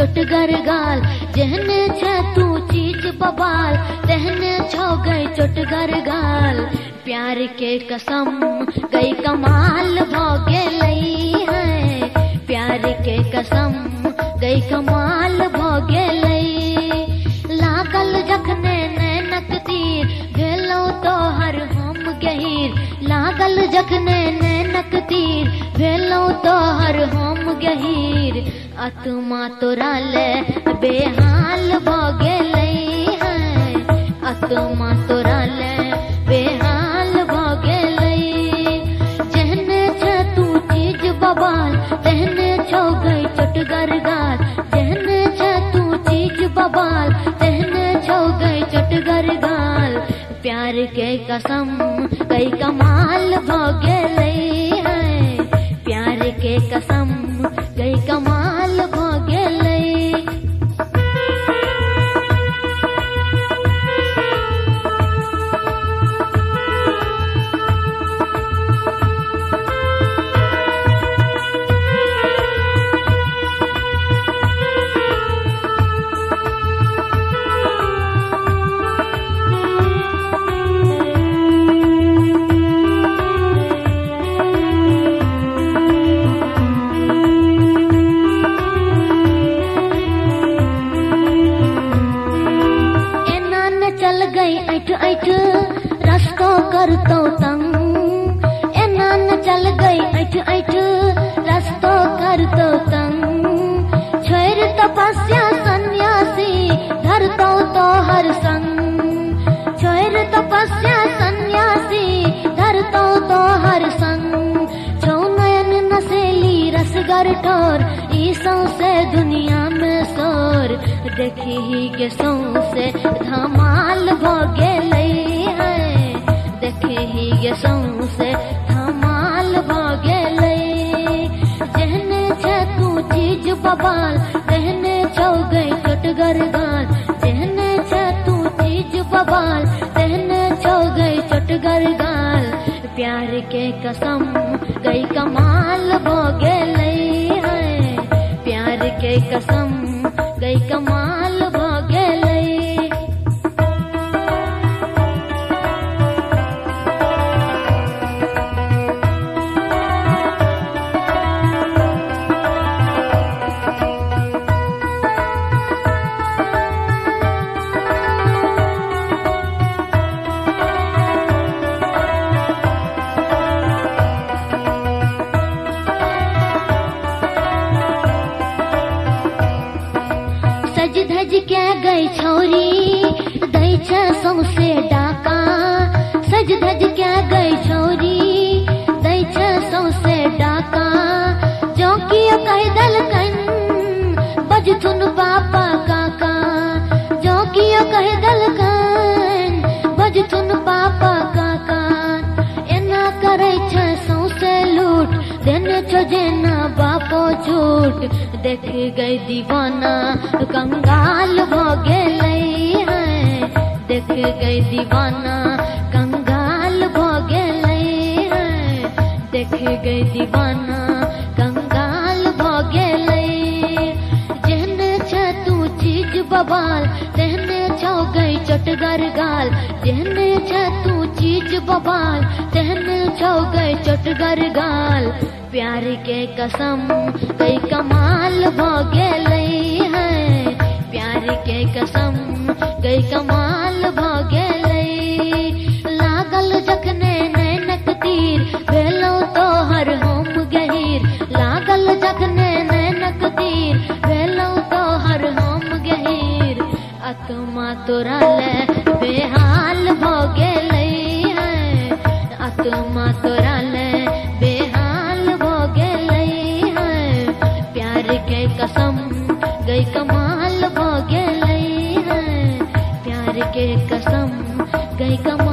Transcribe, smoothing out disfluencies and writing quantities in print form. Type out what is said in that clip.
चोटगर गाल, जहने छ तू चीज बबाल तहने छो गई चोटगर गाल। प्यार के कसम गई कमाल भोगे लई है, प्यार के कसम गई कमाल भोगे लई। लागल जखने नैनक तीर भेलो तो हर हम गहीर, लागल जखने नैनक तीर भेलो तो हर हम गहीर। आत्मा तोरा ले बेहाल भोगे लई है, आत्मा तोरा ले बेहाल भोगे लई। जहने छ तू चीज बबाल तहने छो गई चोटगर गाल, जहने छ तू चीज बबाल तहने छो गई चोटगर गाल। प्यार के कसम गई कमाल भोगे लई है, प्यार के कसम गई कमाल भोगे लई। ऐठ रस्तो करतो तंग, एना न चल गई ऐठ ऐठ रस्तो करतो तंग। छोड़ तपस्या सन्यासी धरतो तो हर संग, छोड़ तपस्या सन्यासी धरतो तो हर संग। छो नयन नसेली रसगर ठोर ईसों से दुनिया में शोर, देखी ही के सौ से धमाल भोगे लई है, देखी ही के सौ से धमाल भोगे लई। जहने छ तू चीज बबाल तहने छो गई चोटगर गाल, जहने छ तू चीज बबाल तहने छो गई चोटगर गाल। प्यार के कसम गई कमाल भोगे लई है, प्यार के कसम गई कमाल भोगे लई। सज धज के गई छोरी दई छ सौसे डाका, सज धज के गई छोरी दई छ सौसे डाका। जो कियो कह दल कन बजथुन पापा काका, जो कियो कह दल कन बजथुन पापा काका। एना करे छ सौसे लूट देने छो जेना बापो झूठ, देख गई दीवाना कंगाल भोगे लई है, देख गई दीवाना कंगाल भोगे लई है, देख गई दीवाना कंगाल भोगे लई। जहने छ तू चीज बबाल तहने छो गई चोटगर गाल, जहने छ तू चीज बबाल तहने छो गई चोटगर गाल। प्यार के कसम गई कमाल भोगे लई है, प्यार के कसम गई कमाल भोगे लई। लागल जखने नैनक तीर भेलो तो हर हम गहीर, लागल जखने नैनक तीर भेलो तो हर हम गहीर। आत्मा तोरा ले बेहाल भोगे लई है, आत्मा तोरा ले बेहाल भोगे लई है। प्यार के कसम गई कमाल भोगे लई है, प्यार के कसम गई कमाल।